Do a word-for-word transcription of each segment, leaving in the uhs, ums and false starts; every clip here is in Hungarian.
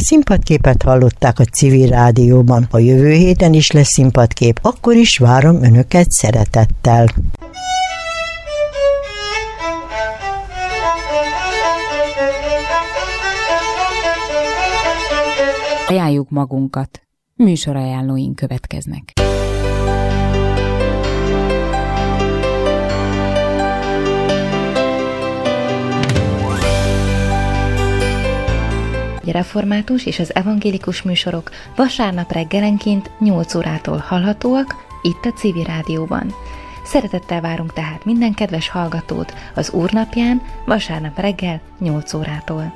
színpadképet hallották a Civil Rádióban. Ha jövő héten is lesz színpadkép, akkor is várom önöket szeretettel. Ajánljuk magunkat. Műsorajánlóink következnek. A református és az evangélikus műsorok vasárnap reggelenként nyolc órától hallhatóak itt a Civil Rádióban. Szeretettel várunk tehát minden kedves hallgatót az Úrnapján vasárnap reggel nyolc órától.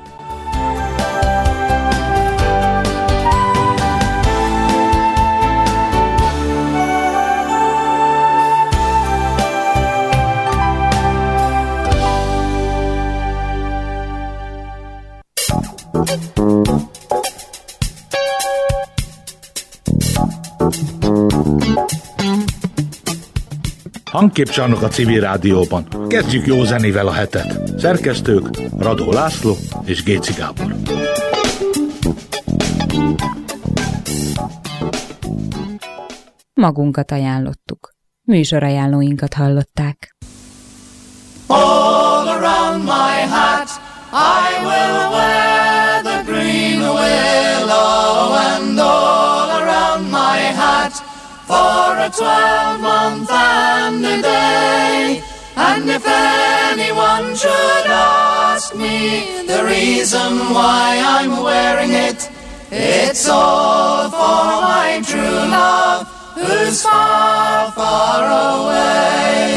Hangképcsarnok a Civil Rádióban. Kezdjük jó zenével a hetet. Szerkesztők Radó László és Géci Gábor. Magunkat ajánlottuk. Műsorajánlóinkat hallották. All around my hat I will wear the green willow, and all around my hat for a twelve-month and a day. And if anyone should ask me the reason why I'm wearing it, it's all for my true love who's far, far away.